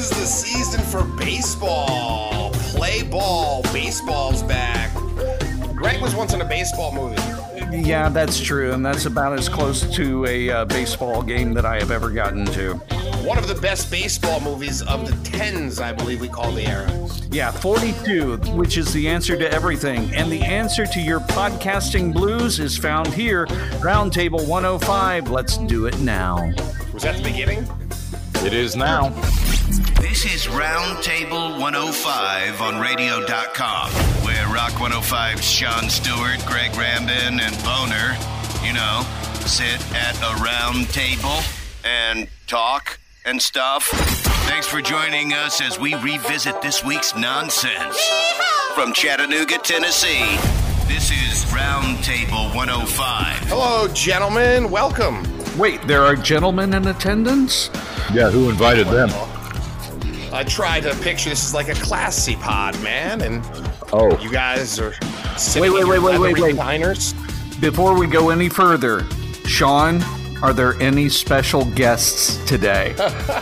is the season for baseball. Play ball. Baseball's back. Greg was once in a baseball movie. Yeah, that's true, and that's about as close to a baseball game that I have ever gotten to. One of the best baseball movies of the 10s, I believe we call the era. Yeah, 42, which is the answer to everything. And the answer to your podcasting blues is found here, Roundtable 105. Let's do it now. Was that the beginning? It is now. This is Roundtable 105 on radio.com, where Rock 105's Sean Stewart, Greg Rambin, and Boner, sit at a round table and talk and stuff. Thanks for joining us as we revisit this week's nonsense. From Chattanooga, Tennessee, this is Roundtable 105. Hello, gentlemen. Welcome. Wait, there are gentlemen in attendance? Yeah, who invited them? I tried to picture this as like a classy pod, man, and you guys are sitting Wait. recliners. Before we go any further, Sean, are there any special guests today?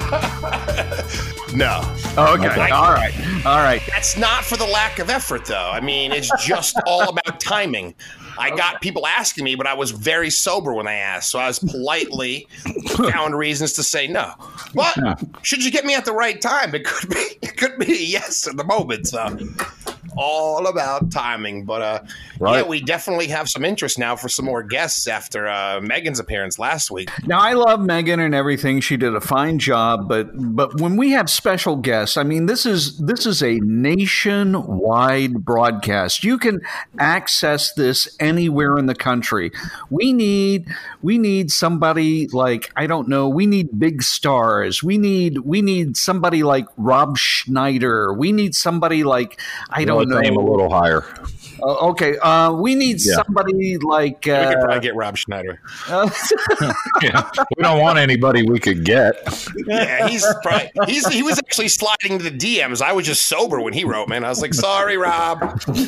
No. Okay. All right. That's not for the lack of effort, though. I mean, it's just all about timing. I got people asking me, but I was very sober when I asked, so I was politely found reasons to say no. But should you get me at the right time, it could be a yes at the moment. So all about timing. But yeah, we definitely have some interest now for some more guests after Megan's appearance last week. Now, I love Megan and everything. She did a fine job, but when we have special guests, I mean, this is a nationwide broadcast. You can access this anywhere in the country. We need somebody like, I don't know, we need big stars. We need somebody like Rob Schneider. We need somebody like, I don't know. Name a little higher. Okay. We need somebody like. We could probably get Rob Schneider. Yeah, we don't want anybody we could get. Yeah, he was actually sliding into the DMs. I was just sober when he wrote, man. I was like, sorry, Rob.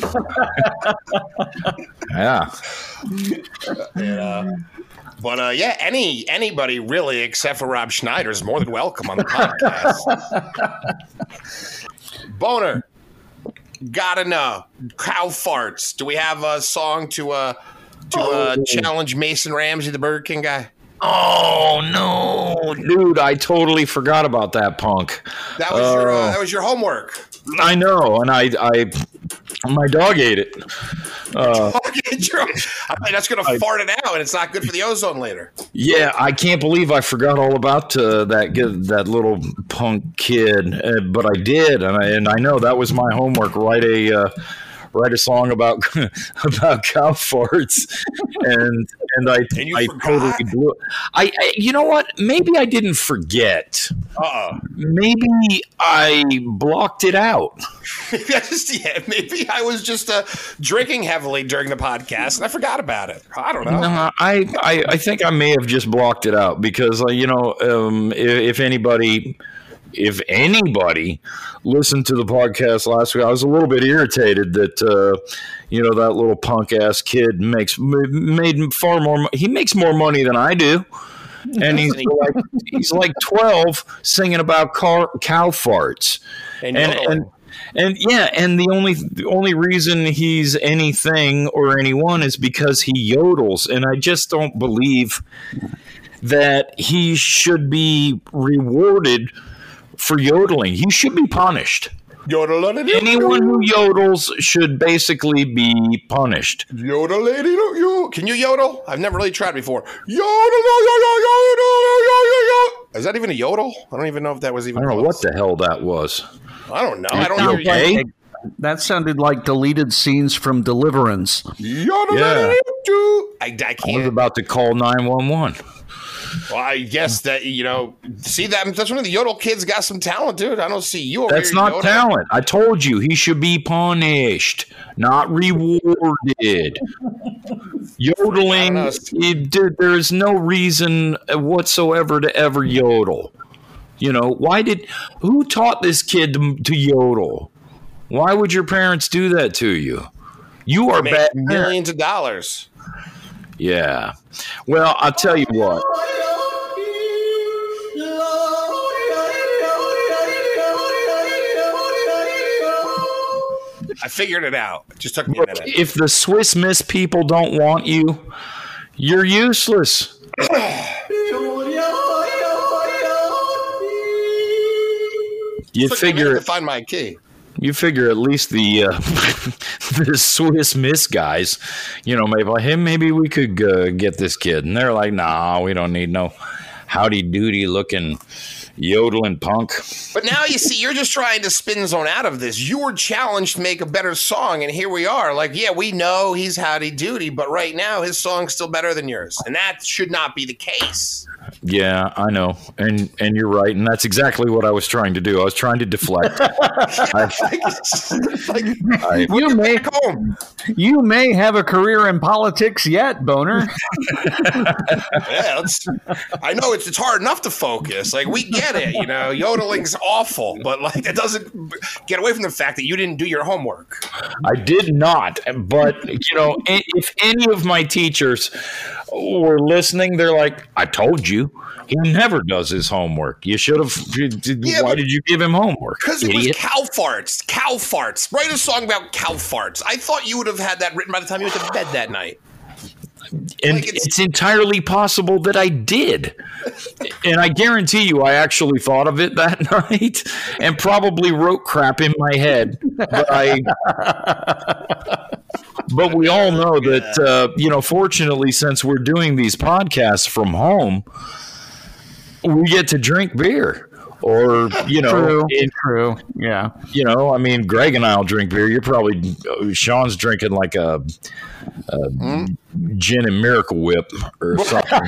Yeah. But anybody really except for Rob Schneider is more than welcome on the podcast. Boner. Gotta know. Cow farts. Do we have a song to challenge Mason Ramsey, the Burger King guy? Oh no, dude! I totally forgot about that punk. That was your homework. I know, and my dog ate it. I mean, that's gonna fart it out, and it's not good for the ozone later. Yeah, I can't believe I forgot all about that little punk kid, but I did, and I know that was my homework. Write a song about cow farts, and I totally blew it. I you know what? Maybe I didn't forget. Maybe I blocked it out. Maybe I was just drinking heavily during the podcast and I forgot about it. I don't know. No, I think I may have just blocked it out because if anybody listened to the podcast last week, I was a little bit irritated that that little punk ass kid made far more. He makes more money than I do, and he's like 12 singing about cow farts, and the only reason he's anything or anyone is because he yodels, and I just don't believe that he should be rewarded for yodeling. He should be punished. Anyone who yodels should basically be punished. Yodel, lady, can you yodel? I've never really tried before. Yodel. Is that even a yodel? I don't even know if that was even. I don't know what the hell that was. I don't know. I don't hear you. That sounded like deleted scenes from Deliverance. Yodel, yeah. I can't. I was about to call 911. Well, I guess that, see that's when the yodel kids got some talent, dude. I don't see you over That's here. That's not talent. I told you he should be punished, not rewarded. Yodeling, there's no reason whatsoever to ever yodel. Who taught this kid to yodel? Why would your parents do that to you? You are bad. Millions of dollars. Yeah. Well, I'll tell you what. I figured it out. It just took me a minute. If the Swiss Miss people don't want you, you're useless. You figure to find my key. You figure at least the the Swiss Miss guys, maybe like, hey, maybe we could get this kid, and they're like, nah, we don't need no howdy doody looking yodeling punk. But now you see, you're just trying to spin zone out of this. You were challenged to make a better song, and here we are. Like, yeah, we know he's howdy doody, but right now his song's still better than yours, and that should not be the case. Yeah, I know, and you're right, and that's exactly what I was trying to do. I was trying to deflect. You may have a career in politics yet, Boner. Yeah, I know it's hard enough to focus. Like, we get it, yodeling's awful, but like that doesn't get away from the fact that you didn't do your homework. I did not, but if any of my teachers were listening, they're like, I told you, he never does his homework. You should have. Why did you give him homework? Because it was cow farts. Cow farts. Write a song about cow farts. I thought you would have had that written by the time you went to bed that night. And it's entirely possible that I did. And I guarantee you I actually thought of it that night and probably wrote crap in my head. But we all know that, fortunately, since we're doing these podcasts from home, we get to drink beer. Or, True. Yeah. I mean, Greg and I will drink beer. You're probably, Sean's drinking like a gin and Miracle Whip or something.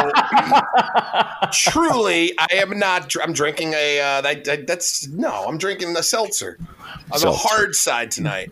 Truly, I am not. I'm drinking I'm drinking a seltzer. On the hard side tonight.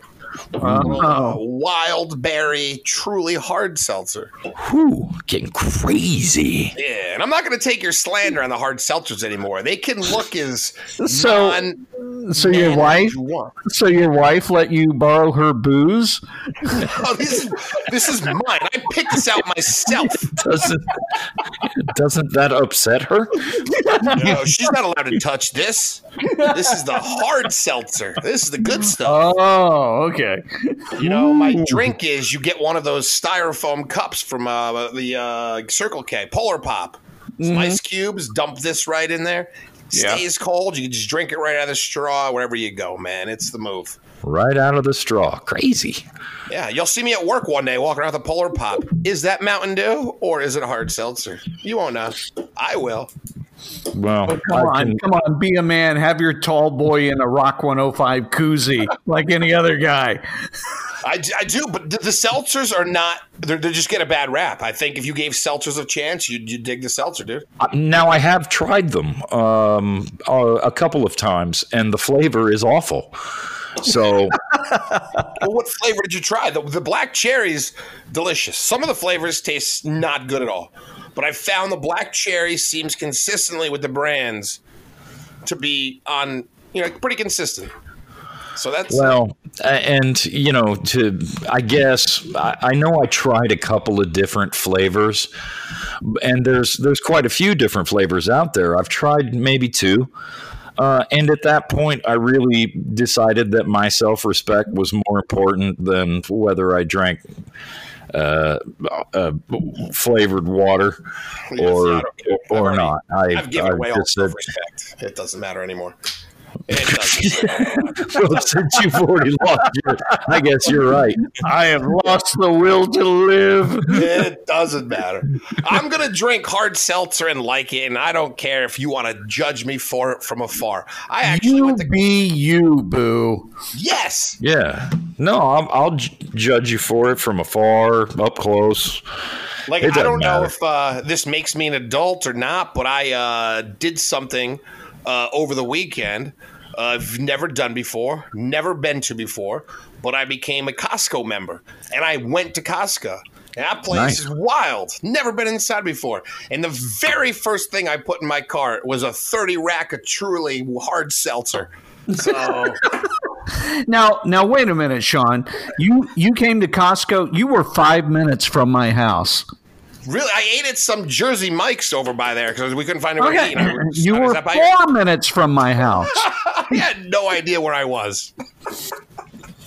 Wild berry, truly hard seltzer. Whew, getting crazy. Yeah, and I'm not going to take your slander on the hard seltzers anymore. They can look as So your wife let you borrow her booze? Oh, this is mine. I picked this out myself. Doesn't that upset her? No, she's not allowed to touch this. This is the hard seltzer. This is the good stuff. Oh, okay. My drink is you get one of those styrofoam cups from the Circle K, Polar Pop. Some ice cubes, dump this right in there. Stays cold. You can just drink it right out of the straw wherever you go, man. It's the move. Right out of the straw. Crazy. Yeah, you'll see me at work one day walking around with a Polar Pop. Is that Mountain Dew or is it a hard seltzer? You won't know. I will. Well, come on, be a man. Have your tall boy in a Rock 105 koozie like any other guy. I do, but the seltzers are not. They just get a bad rap. I think if you gave seltzers a chance, you'd dig the seltzer, dude. Now I have tried them a couple of times, and the flavor is awful. So, well, what flavor did you try? The black cherry's delicious. Some of the flavors taste not good at all. But I found the black cherry seems consistently with the brands to be on, pretty consistent. So that's I guess I know I tried a couple of different flavors, and there's quite a few different flavors out there. I've tried maybe two. And at that point, I really decided that my self-respect was more important than whether I drank flavored water or not. I've given away all self-respect. It doesn't matter anymore. Well, since you've already lost I guess you're right. I have lost the will to live. It doesn't matter. I'm going to drink hard seltzer and like it, and I don't care if you want to judge me for it from afar. I actually be you, boo. Yes. Yeah. No, I'll judge you for it from afar, up close. Like, I don't know if this makes me an adult or not, but I did something over the weekend I've never done before, never been to before, but I became a Costco member, and I went to Costco. And that place is wild. Never been inside before. And the very first thing I put in my cart was a 30-rack of truly hard seltzer. So Now wait a minute, Sean. You came to Costco. You were 5 minutes from my house. Really, I ate at some Jersey Mike's over by there because we couldn't find anywhere to eat. You were 4 minutes from my house. I had no idea where I was.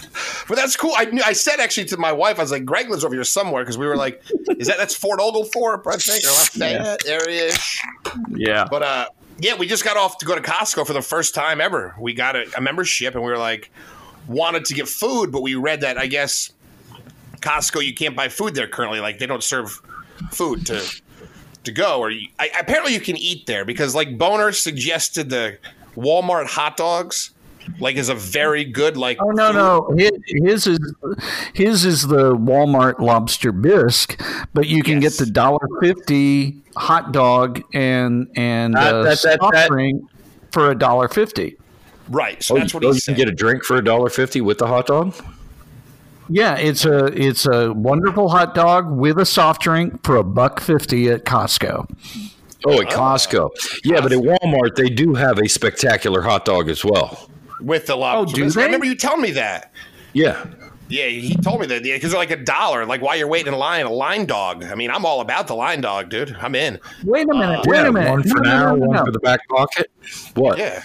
But that's cool. I said actually to my wife, I was like, Greg lives over here somewhere, because we were like, that's Fort Oglethorpe, I think, or Lafayette area. Yeah. But yeah, we just got off to go to Costco for the first time ever. We got a membership, and we were like, wanted to get food, but we read that I guess Costco, you can't buy food there currently. Like, they don't serve food to go, or apparently you can eat there, because like Boner suggested the Walmart hot dogs. Like, is a very good like. Oh no! His is the Walmart lobster bisque, but you can get the $1.50 hot dog and soft drink for $1.50. Right. So that's what he said. You can get a drink for $1.50 with the hot dog. Yeah, it's a wonderful hot dog with a soft drink for $1.50 at Costco. Oh, at Costco. Yeah, but at Walmart they do have a spectacular hot dog as well. With the lobster. Do they? I remember you telling me that. Yeah. Yeah, he told me that. Yeah, because they're like $1. Like, while you're waiting in line, a line dog. I mean, I'm all about the line dog, dude. I'm in. Wait a minute. One for now, one for the back pocket. What? Yeah.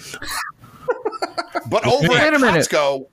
But over at Costco.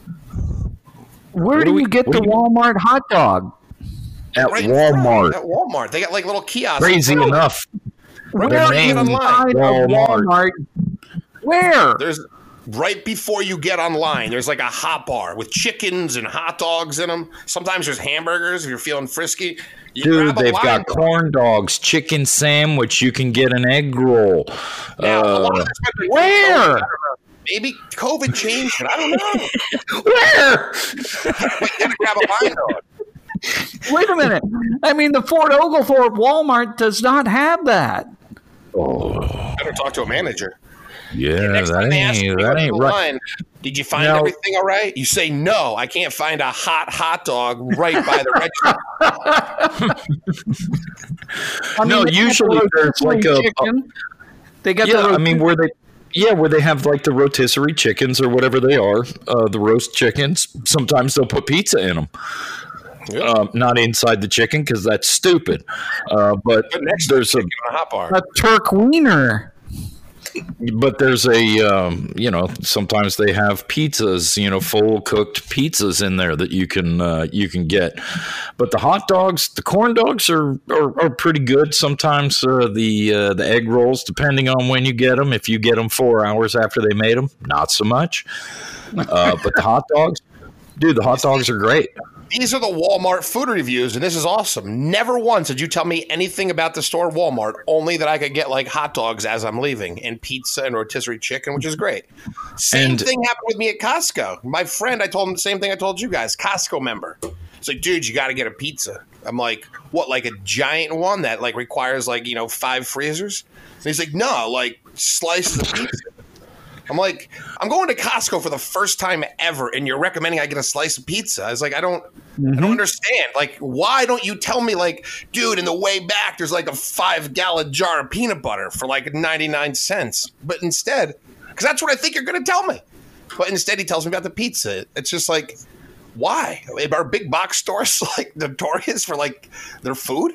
Where do you get the Walmart hot dog? At Walmart. At Walmart. They got like little kiosks. Crazy enough. Where are you online? Walmart. Where? There's right before you get online. There's like a hot bar with chickens and hot dogs in them. Sometimes there's hamburgers if you're feeling frisky. Dude, they've got corn dogs, chicken sandwich. You can get an egg roll. Now, where? Maybe COVID changed it. I don't know. Where? You gotta grab a line dog. Wait a minute. I mean, the Fort Oglethorpe Walmart does not have that. Oh, better talk to a manager. Yeah, that ain't right. Did you find everything all right? You say, no, I can't find a hot dog right by the register. No, usually there's like chicken. They got where they have like the rotisserie chickens or whatever they are, the roast chickens. Sometimes they'll put pizza in them. Yep. Not inside the chicken because that's stupid. But there's a hot bar. A Turk wiener. But there's sometimes they have pizzas, full cooked pizzas in there that you can get. But the hot dogs, the corn dogs are pretty good. Sometimes the egg rolls, depending on when you get them. If you get them 4 hours after they made them, not so much. But the hot dogs, dude, the hot dogs are great. These are the Walmart food reviews, and this is awesome. Never once did you tell me anything about the store Walmart, only that I could get like hot dogs as I'm leaving and pizza and rotisserie chicken, which is great. Same thing happened with me at Costco. My friend, I told him the same thing I told you guys, Costco member. It's like, dude, you got to get a pizza. I'm like, what, like a giant one that like requires like, 5 freezers? And he's like, no, like slices of pizza. I'm like, I'm going to Costco for the first time ever, and you're recommending I get a slice of pizza. I was like, I don't understand. Like, why don't you tell me, like, dude, in the way back, there's like a 5-gallon jar of peanut butter for like 99 cents. But instead, because that's what I think you're going to tell me. But instead, he tells me about the pizza. It's just like, why? Are big box stores like notorious for like their food?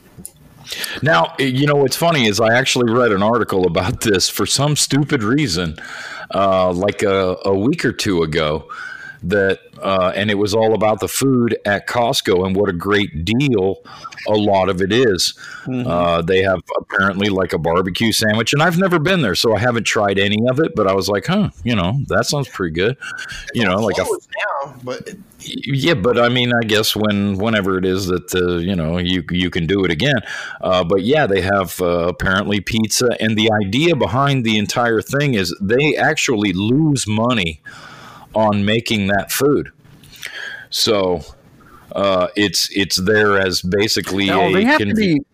Now, what's funny is I actually read an article about this for some stupid reason, like a week or two ago, that and it was all about the food at Costco and what a great deal a lot of it is. Mm-hmm. They have apparently like a barbecue sandwich, and I've never been there, so I haven't tried any of it, but I was like, that sounds pretty good. Like now, but yeah, but I mean, I guess whenever it is that you can do it again. But yeah, they have apparently pizza, and the idea behind the entire thing is they actually lose money on making that food. So it's there as basically they have to be.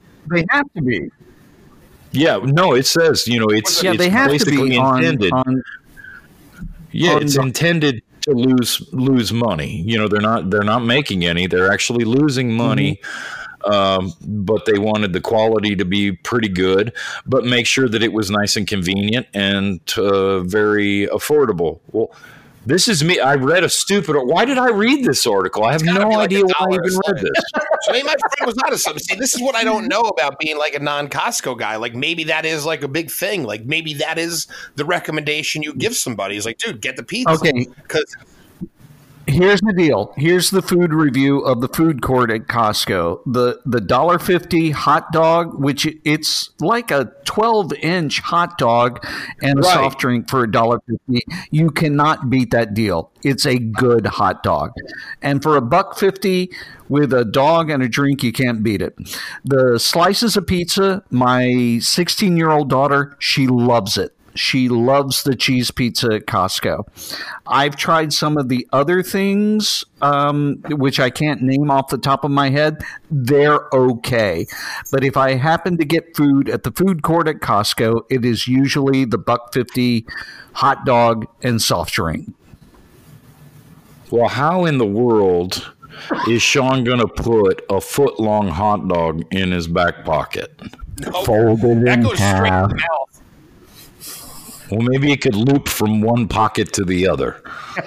Yeah, no, it says it's they have basically to be intended. It's intended to lose money. They're not making any. They're actually losing money. But they wanted the quality to be pretty good, but make sure that it was nice and convenient and very affordable. Well, this is me. I read why did I read this article? I have no idea why I even read this. I mean, my friend was not a something. See, this is what I don't know about being like a non-Costco guy. Like maybe that is like a big thing. Like maybe that is the recommendation you give somebody. Is like, dude, get the pizza. Okay. Because Here's the deal. Here's the food review of the food court at Costco. The $1.50 hot dog, which it's like a 12-inch hot dog and a soft drink for $1.50. You cannot beat that deal. It's a good hot dog. And for $1.50 with a dog and a drink, you can't beat it. The slices of pizza, my 16-year-old daughter, she loves it. She loves the cheese pizza at Costco. I've tried some of the other things, which I can't name off the top of my head. They're okay. But if I happen to get food at the food court at Costco, it is usually the $1.50 hot dog and soft drink. Well, how in the world is Sean going to put a foot-long hot dog in his back pocket? Folded That in goes straight to the mouth. Well, maybe it could loop from one pocket to the other.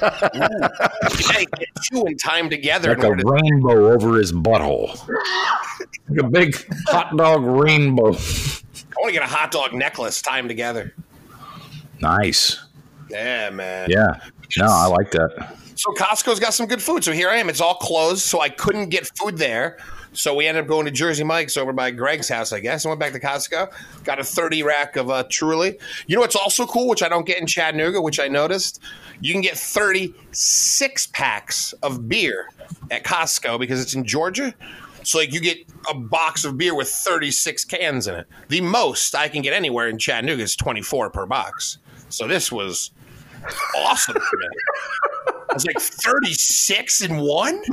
Hey, get chewing time together. Like a rainbow over his butthole. Like a big hot dog rainbow. I want to get a hot dog necklace timed together. Nice. Yeah, man. Yeah. No, I like that. So Costco's got some good food. So here I am. It's all closed, so I couldn't get food there. So we ended up going to Jersey Mike's over by Greg's house, I guess. I went back to Costco. Got a 30 rack of Truly. You know what's also cool, which I don't get in Chattanooga, which I noticed? You can get 36 packs of beer at Costco because it's in Georgia. So like you get a box of beer with 36 cans in it. The most I can get anywhere in Chattanooga is 24 per box. So this was awesome for me. I was like 36 in one?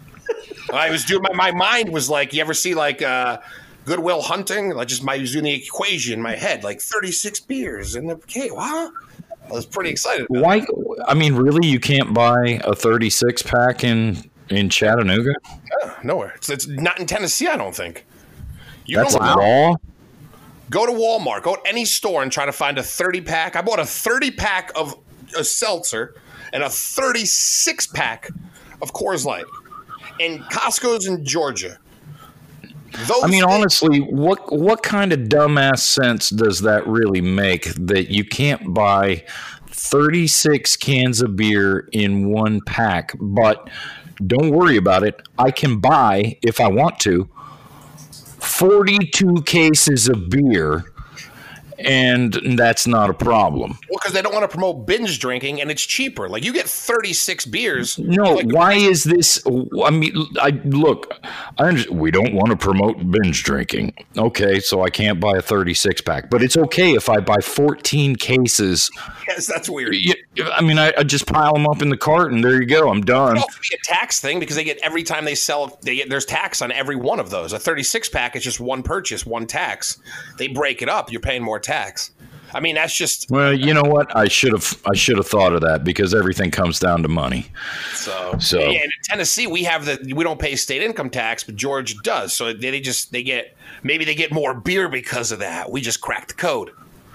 I was doing my mind was like, you ever see like Goodwill Hunting? I was doing the equation in my head, like 36 beers in the cake. Wow. I was pretty excited. Why? I mean, really, you can't buy a 36 pack in Chattanooga? Nowhere. It's not in Tennessee, I don't think. That's a law? Go to Walmart, go to any store and try to find a 30 pack. I bought a 30 pack of a seltzer and a 36 pack of Coors Light. And Costco's in Georgia. Honestly, what kind of dumbass sense does that really make that you can't buy 36 cans of beer in one pack? But don't worry about it. I can buy, if I want to, 42 cases of beer, and that's not a problem. Well, because they don't want to promote binge drinking, and it's cheaper. Like, you get 36 beers. No, why is this? I mean, we don't want to promote binge drinking. Okay, so I can't buy a 36-pack. But it's okay if I buy 14 cases. Yes, that's weird. I just pile them up in the cart, and there you go. I'm done. It's also a tax thing, because they get every time they sell, there's tax on every one of those. A 36-pack is just one purchase, one tax. They break it up. You're paying more tax. I mean, that's just. Well, you know what? I should have thought of that because everything comes down to money. So yeah, in Tennessee we don't pay state income tax, but Georgia does. So they get more beer because of that. We just cracked the code.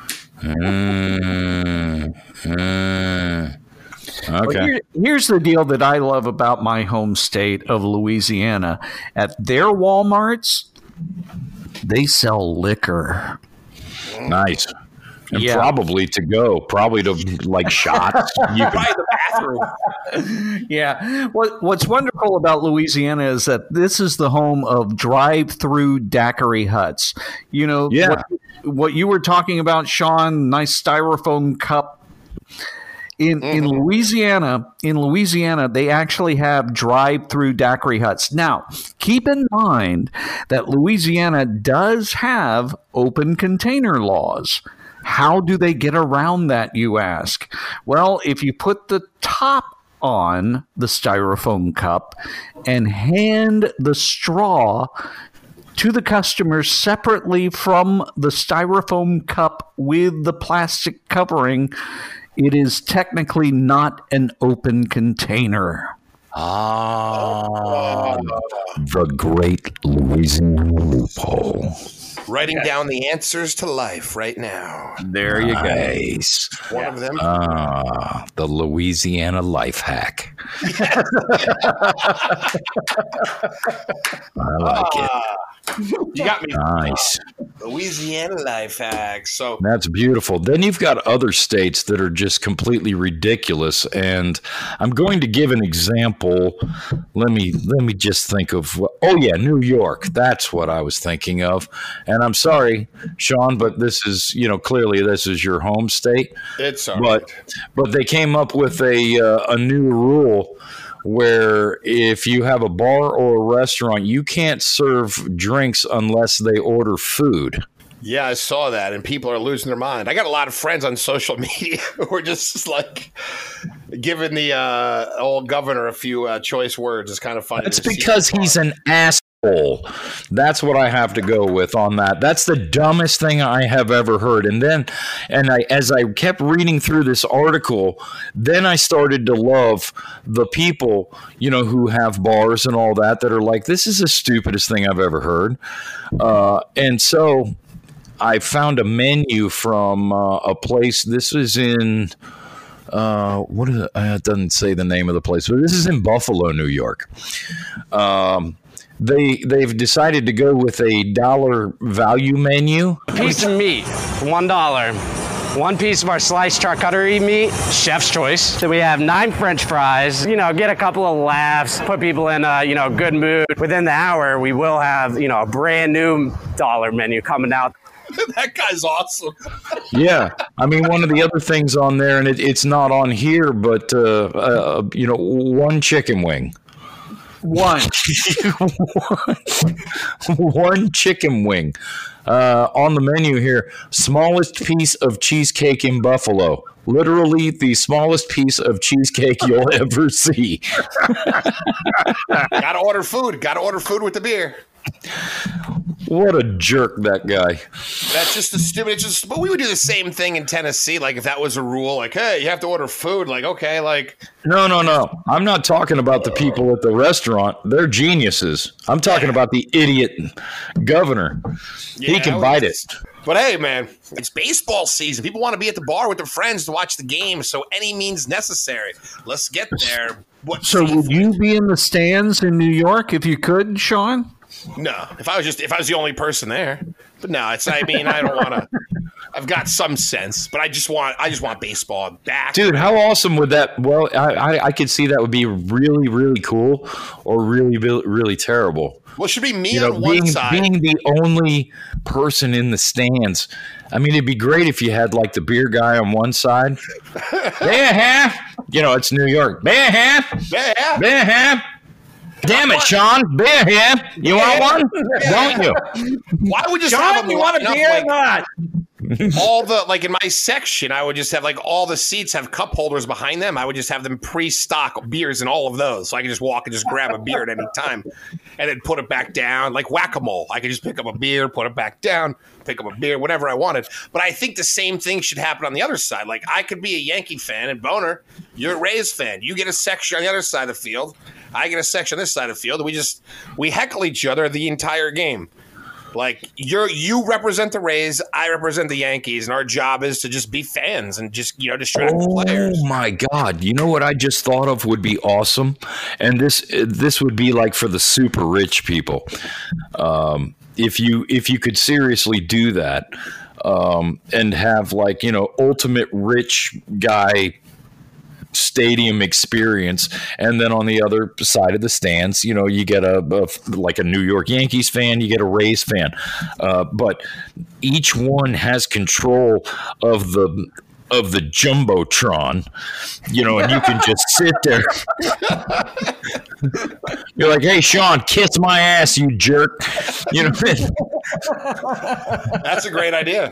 Okay. Here's the deal that I love about my home state of Louisiana. At their Walmarts, they sell liquor. Nice. And probably to go, probably to like shots. You can buy the bathroom. Yeah. What's wonderful about Louisiana is that this is the home of drive-through daiquiri huts. You know, what you were talking about, Sean, nice styrofoam cup. In Louisiana, they actually have drive-through daiquiri huts. Now, keep in mind that Louisiana does have open container laws. How do they get around that, you ask? Well, if you put the top on the styrofoam cup and hand the straw to the customer separately from the styrofoam cup with the plastic covering, it is technically not an open container. The great Louisiana loophole. Writing down the answers to life right now. There you go. One of them. The Louisiana life hack. I like it. You got me. Nice. Louisiana life hacks. So That's beautiful. Then you've got other states that are just completely ridiculous, and I'm going to give an example. Let me just think of. Oh yeah, New York. That's what I was thinking of. And I'm sorry, Sean, but this is clearly this is your home state. it's all right. But they came up with a new rule where if you have a bar or a restaurant, you can't serve drinks unless they order food. Yeah, I saw that, and people are losing their mind. I got a lot of friends on social media who are just like giving the old governor a few choice words. It's kind of funny. That's because he's an asshole. That's what I have to go with on that. That's the dumbest thing I have ever heard. As I kept reading through this article, then I started to love the people, who have bars and all that are like, this is the stupidest thing I've ever heard. And so I found a menu from a place. This is in what is it? It doesn't say the name of the place, but this is in Buffalo, New York. They've decided to go with a $1 value menu. Piece of meat, $1. One piece of our sliced charcuterie meat, chef's choice. So we have 9 French fries, get a couple of laughs, put people in a, good mood. Within the hour, we will have, a brand new $1 menu coming out. That guy's awesome. Yeah. I mean, one of the other things on there, and it's not on here, but, one chicken wing. One chicken wing on the menu here. Smallest piece of cheesecake in Buffalo. Literally the smallest piece of cheesecake you'll ever see. Gotta order food. Gotta order food with the beer. What a jerk, that guy. That's just the stupid. But we would do the same thing in Tennessee. Like if that was a rule, like, hey, you have to order food. Like, okay, like. No. I'm not talking about the people at the restaurant. They're geniuses. I'm talking about the idiot governor. Yeah, he can bite it. But hey, man, it's baseball season. People want to be at the bar with their friends to watch the game. So any means necessary. Let's get there. So would you be in the stands in New York if you could, Sean? No, if I was the only person there. But no, I don't want to. I've got some sense, but I just want baseball back. Dude, how awesome would that? Well, I could see that would be really, really cool, or really, really terrible. Well, it should be me on one side. Being the only person in the stands. I mean, it'd be great if you had like the beer guy on one side. It's New York. Beer. Damn it, Sean. Beer here. You want one? Don't you? Why would we just Sean, have them you want a beer or not? All the, like in my section, I would just have like all the seats have cup holders behind them. I would just have them pre-stock beers in all of those. So I could just walk and just grab a beer at any time and then put it back down like whack-a-mole. I could just pick up a beer, put it back down, pick up a beer, whatever I wanted. But I think the same thing should happen on the other side. Like I could be a Yankee fan and Boner, you're a Rays fan. You get a section on the other side of the field. I get a section on this side of the field. We heckle each other the entire game. Like you represent the Rays, I represent the Yankees, and our job is to just be fans and just distribute players. Oh my God! You know what I just thought of would be awesome, and this would be like for the super rich people. If you could seriously do that, and have like ultimate rich guy stadium experience, and then on the other side of the stands, you get a New York Yankees fan, you get a Rays fan, but each one has control of the jumbotron, and you can just sit there. You're like, hey, Sean, kiss my ass, you jerk. That's a great idea.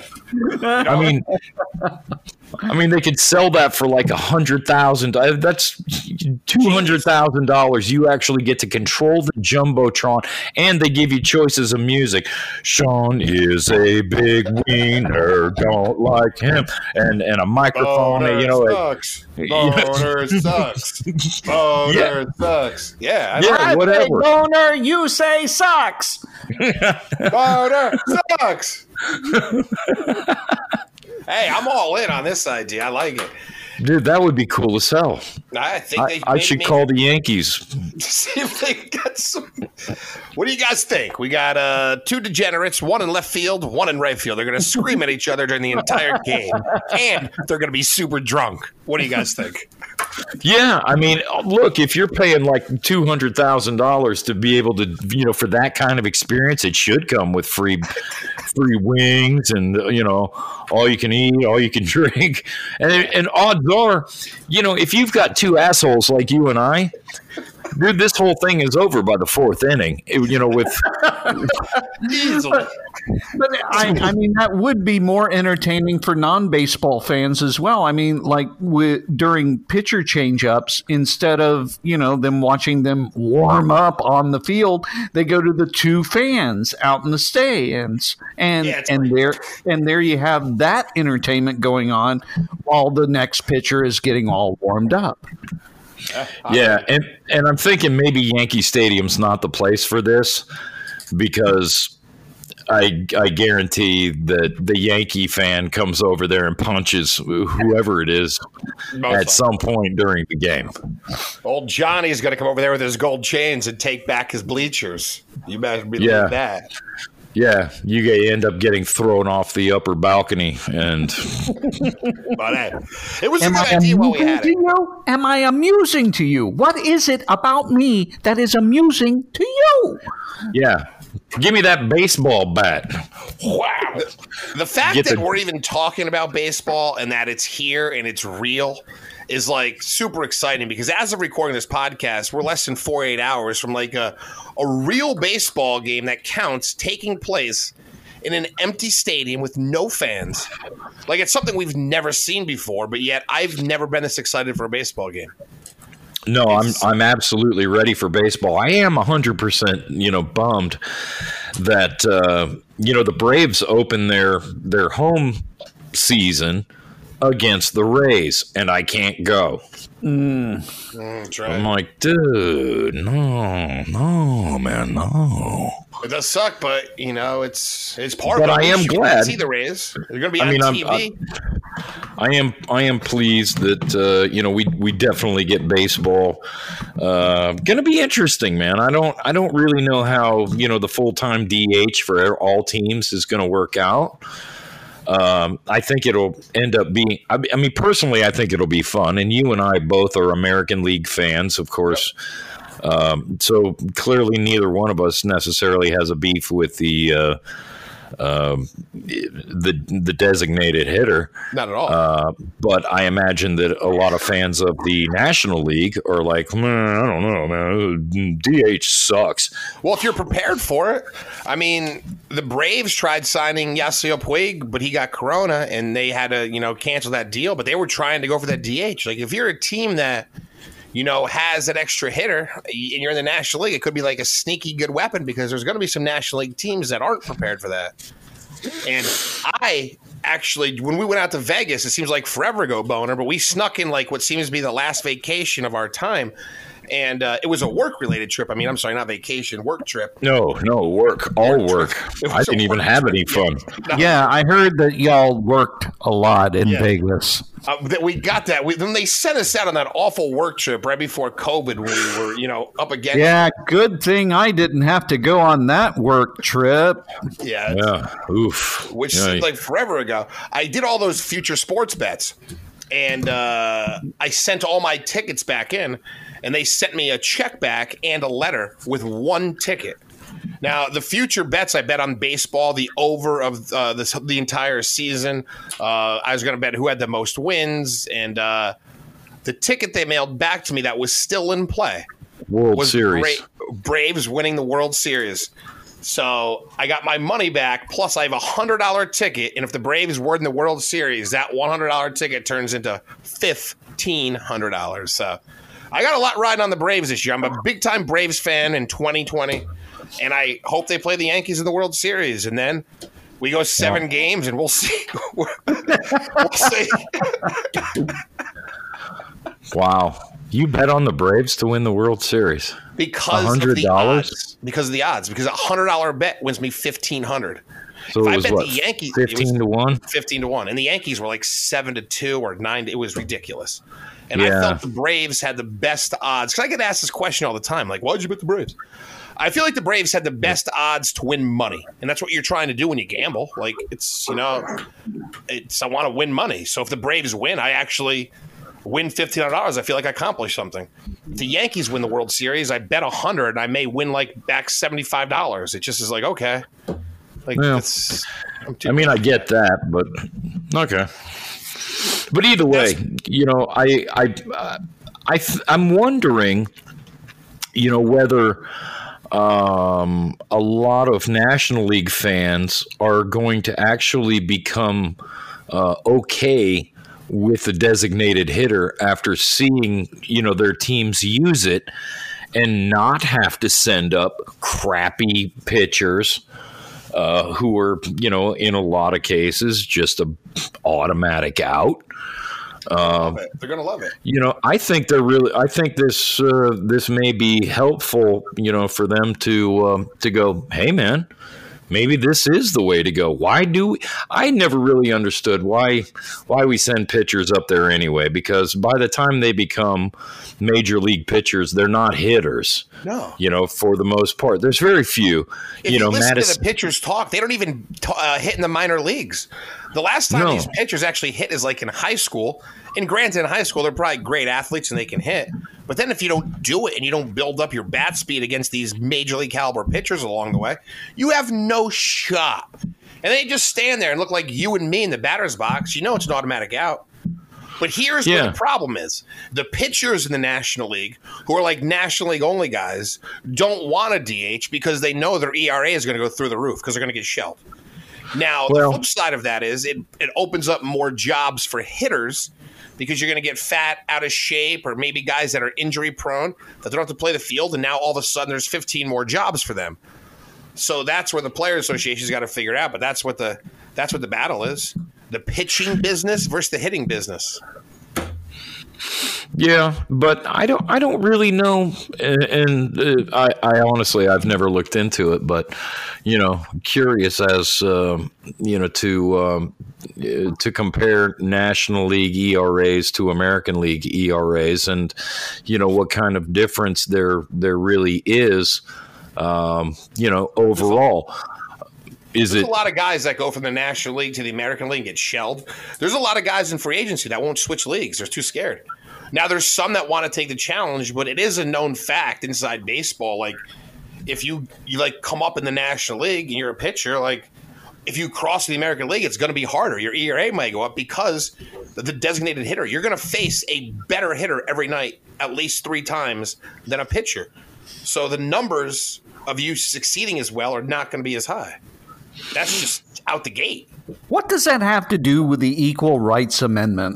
I mean, they could sell that for like $100,000. That's $200,000. You actually get to control the jumbotron, and they give you choices of music. Sean is a big wiener, don't like him, and a microphone. Sucks. Boner sucks. Boner sucks. Yeah, whatever. Boner, you say sucks. Boner sucks. Hey, I'm all in on this idea. I like it. Dude, that would be cool as hell. I think I should call the Yankees. See if they got some. What do you guys think? We got two degenerates, one in left field, one in right field. They're going to scream at each other during the entire game, and they're going to be super drunk. What do you guys think? Yeah, I mean, look, if you're paying like $200,000 to be able to, for that kind of experience, it should come with free wings and, all you can eat, all you can drink. And odds are, if you've got two assholes like you and I, dude, this whole thing is over by the fourth inning, with Easily. But I mean, that would be more entertaining for non-baseball fans as well. I mean, like during pitcher change-ups, instead of them watching them warm up on the field, they go to the two fans out in the stands, and there you have that entertainment going on while the next pitcher is getting all warmed up. Yeah, and I'm thinking maybe Yankee Stadium's not the place for this, because I guarantee that the Yankee fan comes over there and punches whoever it is at some point during the game. Old Johnny's going to come over there with his gold chains and take back his bleachers. You better believe that. Yeah, you end up getting thrown off the upper balcony, and but it was a good idea while we had it. Am I amusing to you? What is it about me that is amusing to you? Yeah, give me that baseball bat. Wow, the fact that we're even talking about baseball and that it's here and it's real is like super exciting, because as of recording this podcast, we're less than 48 hours from like a real baseball game that counts taking place in an empty stadium with no fans. Like, it's something we've never seen before, but yet I've never been this excited for a baseball game. No, I'm absolutely ready for baseball. I am 100%, bummed that the Braves open their home season against the Rays, and I can't go. That's right. I'm like, dude, no, man, no. It does suck, but it's part but of it. I am glad. See the Rays. They're going to be on TV. I am pleased that we definitely get baseball. Going to be interesting, man. I don't really know how the full-time DH for all teams is going to work out. I think it'll end up being, I mean, personally, I think it'll be fun. And you and I both are American League fans, of course. So clearly neither one of us necessarily has a beef with the designated hitter. Not at all. But I imagine that a lot of fans of the National League are like, man, I don't know, man. DH sucks. Well, if you're prepared for it, I mean, the Braves tried signing Yasiel Puig, but he got corona, and they had to, cancel that deal. But they were trying to go for that DH. Like, if you're a team that has that extra hitter, and you're in the National League, it could be like a sneaky good weapon, because there's going to be some National League teams that aren't prepared for that. And I actually, when we went out to Vegas, it seems like forever ago, Boner, but we snuck in like what seems to be the last vacation of our time. And it was a work-related trip. I mean, I'm sorry, not vacation, work trip. No, work. All work. I didn't even have any fun. No. Yeah, I heard that y'all worked a lot in Vegas. We got that. Then they sent us out on that awful work trip right before COVID when we were, up against. Yeah, good thing I didn't have to go on that work trip. Yeah. Oof. Which seemed like forever ago. I did all those future sports bets, and I sent all my tickets back in. And they sent me a check back and a letter with one ticket. Now, the future bets, I bet on baseball, the over of the entire season. I was going to bet who had the most wins. And the ticket they mailed back to me that was still in play World Series. Braves winning the World Series. So I got my money back, plus I have a $100 ticket. And if the Braves win the World Series, that $100 ticket turns into $1,500. So I got a lot riding on the Braves this year. I'm a big-time Braves fan in 2020, and I hope they play the Yankees in the World Series. And then we go 7 games, and we'll see. We'll see. Wow. You bet on the Braves to win the World Series? Because $100? of the odds. Because of the odds. Because a $100 bet wins me $1,500. So if it was I bet what, the Yankees, 15 to 1? 15 to 1. And the Yankees were like 7-2 or 9. It was ridiculous. And I Yeah. felt the Braves had the best odds. Because I get asked this question all the time. Like, why'd you bet the Braves? I feel like the Braves had the best odds to win money, and that's what you're trying to do when you gamble. Like it's I want to win money. So if the Braves win, I actually win $1,500. I feel like I accomplished something. If the Yankees win the World Series, I bet 100, and I may win like back $75. It just is like okay, like I mean, I get that, but okay. But either way, I'm wondering, whether a lot of National League fans are going to actually become okay with the designated hitter after seeing, their teams use it and not have to send up crappy pitchers who are, in a lot of cases, just a automatic out. They're gonna love it. I think this may be helpful, for them to go, hey man, maybe this is the way to go. I never really understood why we send pitchers up there anyway, because by the time they become major league pitchers, they're not hitters. No. For the most part. There's very few. If you listen to the pitchers talk, they don't even hit in the minor leagues. The last time these pitchers actually hit is like in high school. And granted, in high school, they're probably great athletes and they can hit. But then if you don't do it and you don't build up your bat speed against these major league caliber pitchers along the way, you have no shot. And they just stand there and look like you and me in the batter's box. It's an automatic out. But here's where the problem is. The pitchers in the National League, who are like National League only guys, don't want a DH because they know their ERA is going to go through the roof because they're going to get shelled. Now, the flip side of that is it opens up more jobs for hitters because you're going to get fat, out of shape, or maybe guys that are injury prone that don't have to play the field, and now all of a sudden there's 15 more jobs for them. So that's where the Players Association's got to figure it out, but that's what the battle is. The pitching business versus the hitting business. Yeah, but I don't really know, and I honestly I've never looked into it, but curious as to compare National League ERAs to American League ERAs, and what kind of difference there really is, overall. There's a lot of guys that go from the National League to the American League and get shelled. There's a lot of guys in free agency that won't switch leagues. They're too scared. Now, there's some that want to take the challenge, but it is a known fact inside baseball. Like, if you come up in the National League and you're a pitcher, like, if you cross the American League, it's going to be harder. Your ERA might go up because the designated hitter, you're going to face a better hitter every night at least 3 times than a pitcher. So the numbers of you succeeding as well are not going to be as high. That's just out the gate. What does that have to do with the Equal Rights Amendment?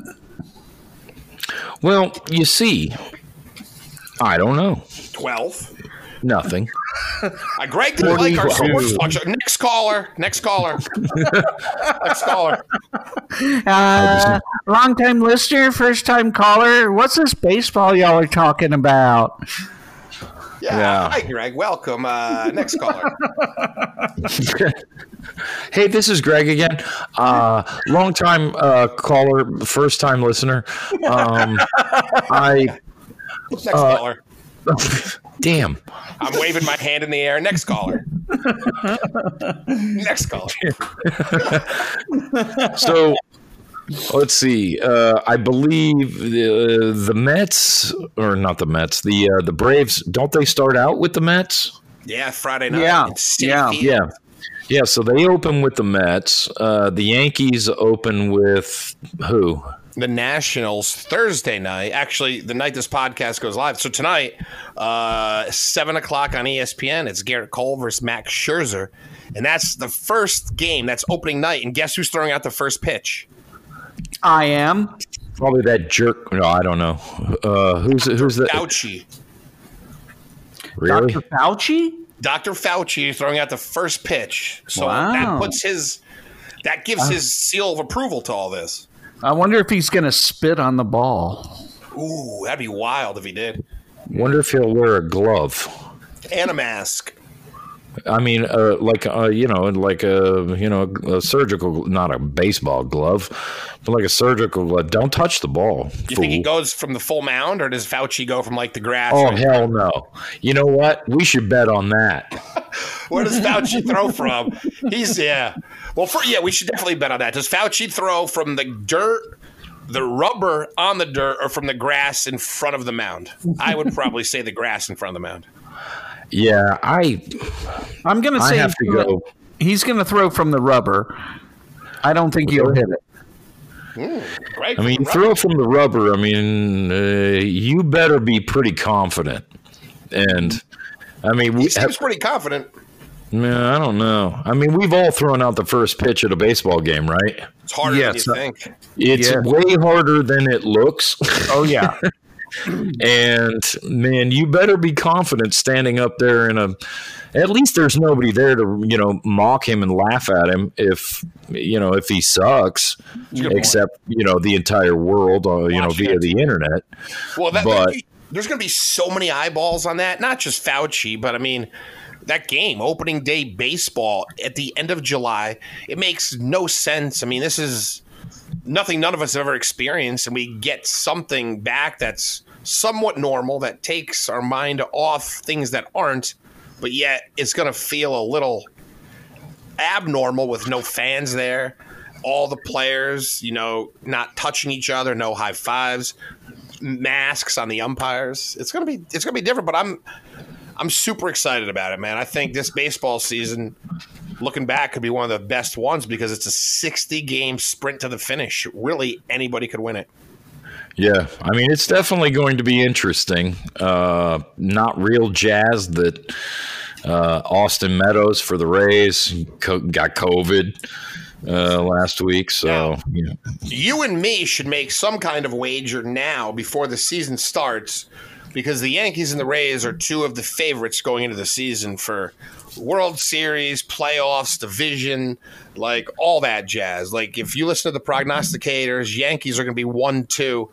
Well, you see, I don't know. 12. Nothing. Greg didn't like our sports talk show. Next caller. Next caller. Long-time listener, first-time caller. What's this baseball y'all are talking about? Yeah. Hi, Greg. Welcome. Next caller. Hey, this is Greg again. Long-time caller, first-time listener. Next caller. Damn. I'm waving my hand in the air. Next caller. Next caller. So, let's see. I believe the Mets, or not the Mets, the Braves, don't they start out with the Mets? Yeah, Friday night. Yeah, so they open with the Mets. The Yankees open with who? The Nationals Thursday night. Actually, the night this podcast goes live. So tonight, 7 o'clock on ESPN, it's Garrett Cole versus Max Scherzer. And that's the first game. That's opening night. And guess who's throwing out the first pitch? I am. Probably that jerk. No, I don't know. Who's that? Fauci. Really? Dr. Fauci? Dr. Fauci throwing out the first pitch. So that gives his seal of approval to all this. I wonder if he's going to spit on the ball. Ooh, that'd be wild if he did. Wonder if he'll wear a glove. And a mask. I mean, like a surgical, not a baseball glove, but like a surgical glove. Don't touch the ball. You think he goes from the full mound, or does Fauci go from like the grass? Oh, hell no. You know what? We should bet on that. Where does Fauci throw from? Well, we should definitely bet on that. Does Fauci throw from the dirt, the rubber on the dirt, or from the grass in front of the mound? I would probably say the grass in front of the mound. Yeah, I'm going to say have to go. He's going to throw from the rubber. I don't think he'll hit it. Right. I mean, throw from the rubber. I mean, you better be pretty confident. And I mean, he seems pretty confident. No, I don't know. I mean, we've all thrown out the first pitch at a baseball game, right? It's harder than you think. It's way harder than it looks. Oh, yeah. And, man, you better be confident standing up there at least there's nobody there to, mock him and laugh at him if he sucks, except, the entire world, via the internet. Well, there's going to be so many eyeballs on that, not just Fauci, but I mean, that game, opening day baseball at the end of July, it makes no sense. I mean, this is nothing none of us have ever experienced, and we get something back that's somewhat normal, that takes our mind off things that aren't, but yet it's going to feel a little abnormal with no fans there, all the players, not touching each other, no high fives, masks on the umpires. It's going to be different, but I'm super excited about it, man. I think this baseball season, looking back, could be one of the best ones because it's a 60-game sprint to the finish. Really, anybody could win it. Yeah, I mean, it's definitely going to be interesting. Not real jazz that Austin Meadows for the Rays got COVID last week. So you and me should make some kind of wager now before the season starts, because the Yankees and the Rays are two of the favorites going into the season for World Series, playoffs, division, like all that jazz. Like if you listen to the prognosticators, Yankees are going to be 1-2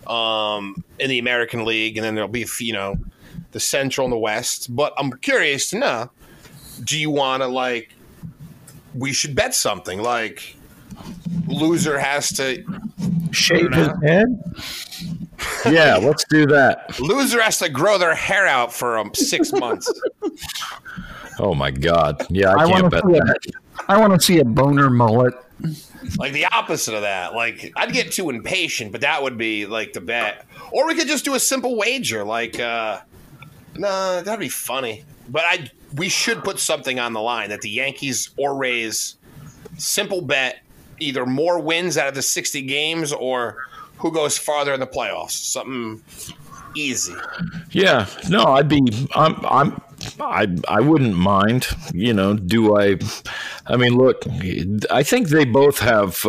in the American League, and then there'll be, the Central and the West. But I'm curious to know, do you want to, we should bet something, like loser has to shave his head? Yeah, let's do that. Loser has to grow their hair out for 6 months. Oh, my God. Yeah, I can't bet that. I want to see a boner mullet. Like the opposite of that. Like, I'd get too impatient, but that would be, the bet. Or we could just do a simple wager. That'd be funny. But we should put something on the line that the Yankees or Rays, simple bet, either more wins out of the 60 games or who goes farther in the playoffs. Something easy. Yeah, no, I wouldn't mind. I mean, look, I think they both have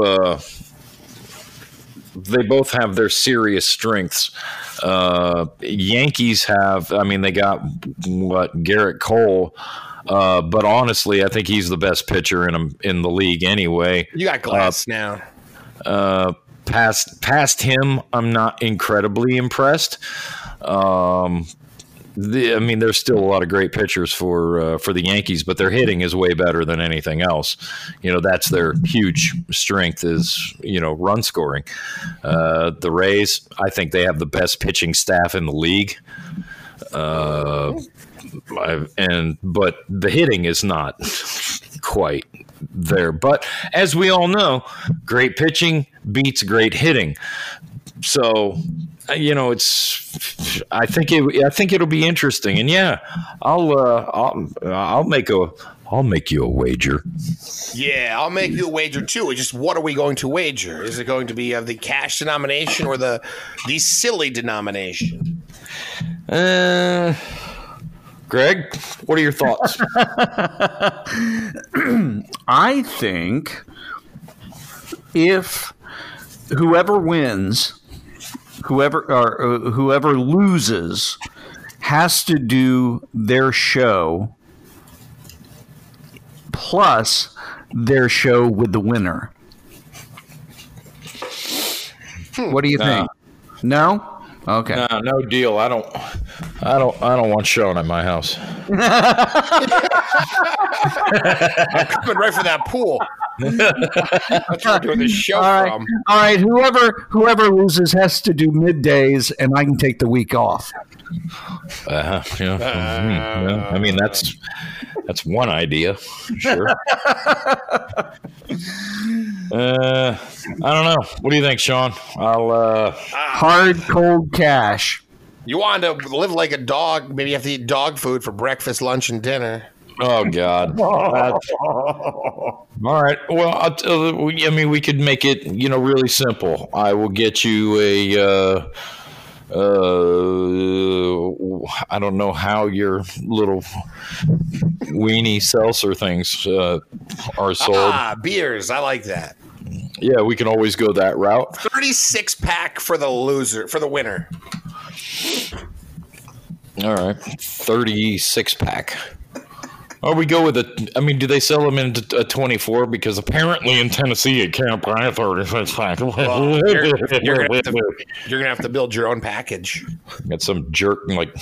their serious strengths. Yankees have, I mean, they got Garrett Cole. But honestly, I think he's the best pitcher in the league anyway. You got Glass now. Past him, I'm not incredibly impressed. There's still a lot of great pitchers for the Yankees, but their hitting is way better than anything else. That's their huge strength is, run scoring. The Rays, I think they have the best pitching staff in the league. But the hitting is not quite there. But as we all know, great pitching beats great hitting. So, I think it'll be interesting. And yeah, I'll make you a wager. Yeah, I'll make you a wager too. It's just, what are we going to wager? Is it going to be the cash denomination or the silly denomination? Greg, what are your thoughts? I think if whoever wins, whoever loses has to do their show plus their show with the winner. What do you think? No? Okay. No deal. I don't want Sean at my house. I'm coming right for that pool. That's where we're doing this show from. All right. Whoever loses has to do middays, and I can take the week off. Yeah. I mean, that's one idea. Sure. I don't know. What do you think, Sean? Hard, cold cash. You want to live like a dog? Maybe you have to eat dog food for breakfast, lunch, and dinner. Oh God! All right. Well, I mean, we could make it, really simple. I will get you a. I don't know how your little weenie seltzer things are sold. Beers. I like that. Yeah, we can always go that route. 36-pack for the winner. All right, 36-pack. Or we go with do they sell them in a 24? Because apparently in Tennessee it can't buy a 36-pack. Well, you're gonna have to build your own package. Got some jerk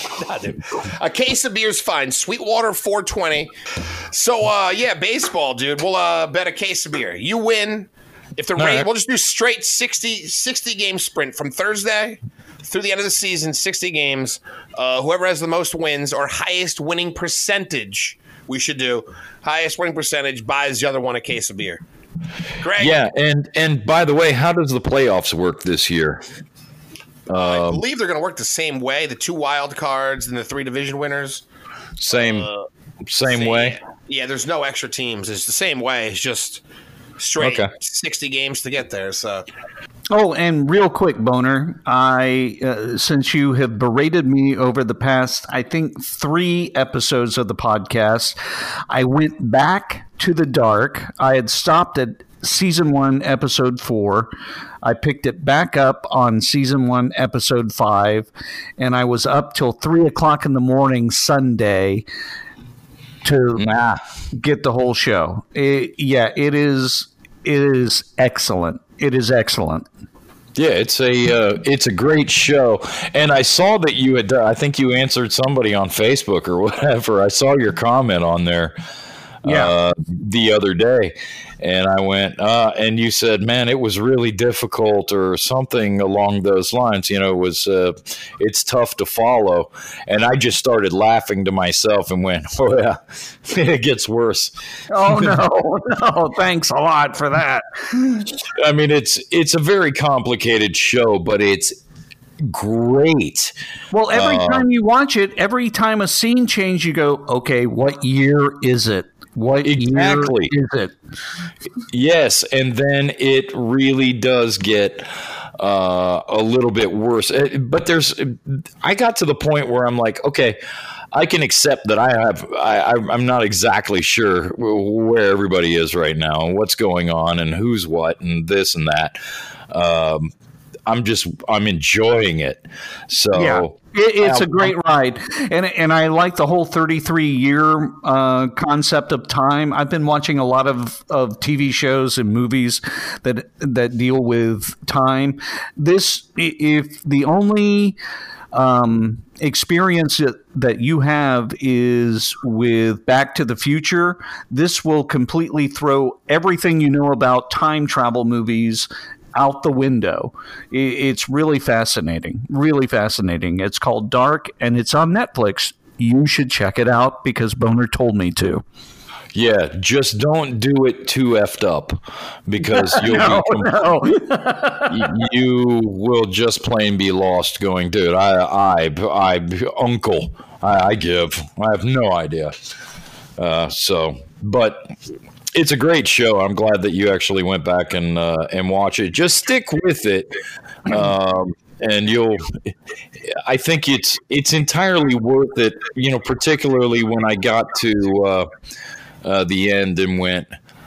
a case of beer's fine. Sweetwater 420. So baseball, dude. We'll bet a case of beer. You win. If the Rays, we'll just do straight 60 game sprint from Thursday through the end of the season. 60 games. Whoever has the most wins or highest winning percentage. We should do highest winning percentage buys the other one a case of beer. Greg? Yeah, and by the way, how does the playoffs work this year? I believe they're going to work the same way. The 2 wild cards and the 3 division winners. Same way? Yeah, there's no extra teams. It's the same way. It's just straight 60 games to get there. So. Oh, and real quick, Boner, since you have berated me over the past, I think, 3 episodes of the podcast, I went back to the dark. I had stopped at season 1, episode 4. I picked it back up on season 1, episode 5, and I was up till 3 o'clock in the morning Sunday to get the whole show. It is excellent. It is excellent. Yeah, it's a great show, and I saw that you had. I think you answered somebody on Facebook or whatever. I saw your comment on there the other day, and I went and you said, "Man, it was really difficult," or something along those lines. It was it's tough to follow, and I just started laughing to myself and went, "Oh yeah, it gets worse." Oh no! Thanks a lot for that. I mean, it's a very complicated show, but it's great. Well, every time you watch it, every time a scene change, you go, "Okay, what year is it? What exactly year is it?" Yes, and then it really does get a little bit worse. But I got to the point where I'm like, okay, I can accept that I'm not exactly sure where everybody is right now and what's going on and who's what and this and that. I'm enjoying it. So yeah, it's a great ride, and I like the whole 33-year concept of time. I've been watching a lot of TV shows and movies that deal with time. If the only experience that you have is with Back to the Future, this will completely throw everything you know about time travel movies out the window. It's really fascinating. Really fascinating. It's called Dark, and it's on Netflix. You should check it out because Boner told me to. Yeah, just don't do it too effed up because you will just plain be lost going, dude, I uncle, I have no idea. But it's a great show. I'm glad that you actually went back and watch it. Just stick with it. And I think it's entirely worth it, particularly when I got to the end and went,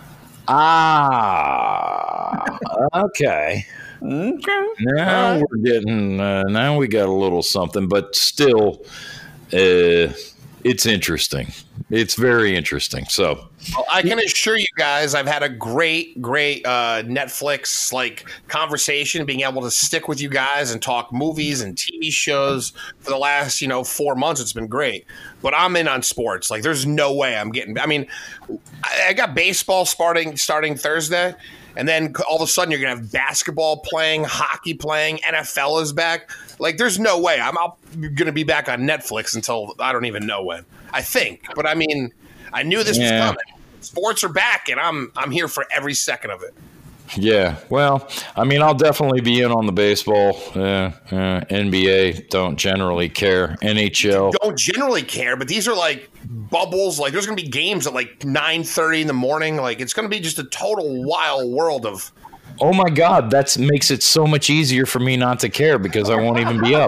okay. Now we're getting, now we got a little something, but still, it's interesting. It's very interesting. So well, I can assure you guys, I've had a great Netflix like conversation, being able to stick with you guys and talk movies and TV shows for the last 4 months. It's been great, but I'm in on sports. Like, there's no way I'm getting. I mean, I got baseball starting Thursday. And then all of a sudden, you're going to have basketball playing, hockey playing, NFL is back. Like, there's no way. I'm going to be back on Netflix until I don't even know when. I think. But, I mean, I knew this was coming. Sports are back, and I'm here for every second of it. Yeah. Well, I mean, I'll definitely be in on the baseball. NBA, don't generally care. NHL. Don't generally care, but these are like bubbles. Like, there's going to be games at like 9:30 in the morning. Like, it's going to be just a total wild world of. Oh my God, that makes it so much easier for me not to care because I won't even be up.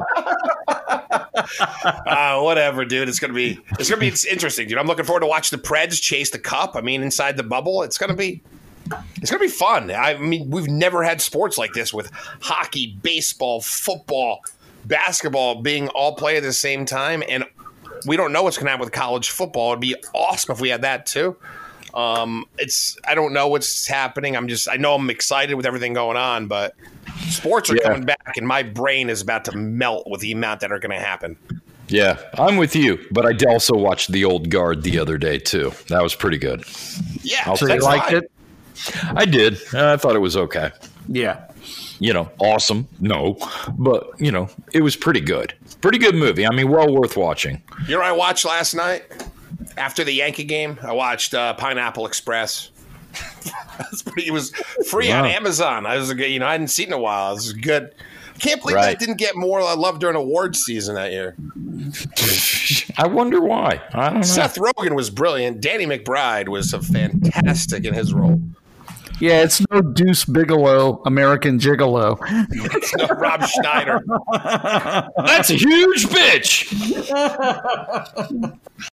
Whatever, dude. It's interesting, dude. I'm looking forward to watch the Preds chase the cup. I mean, inside the bubble, it's gonna be fun. I mean, we've never had sports like this with hockey, baseball, football, basketball being all play at the same time, and we don't know what's going to happen with college football. It'd be awesome if we had that too. I don't know what's happening. I know I'm excited with everything going on, but sports are coming back, and my brain is about to melt with the amount that are going to happen. Yeah, I'm with you, but I also watched The Old Guard the other day too. That was pretty good. Yeah, so you liked it? I did. I thought it was okay. Yeah. Awesome. No, but it was pretty good. Pretty good movie. I mean, well worth watching. You know what I watched last night? After the Yankee game, I watched Pineapple Express. It was free on Amazon. I hadn't seen it in a while. It was good. Can't believe that didn't get more love during awards season that year. I wonder why. I don't know. Seth Rogen was brilliant. Danny McBride was fantastic in his role. Yeah, it's no Deuce Bigelow, American Gigolo. It's no Rob Schneider. That's a huge bitch.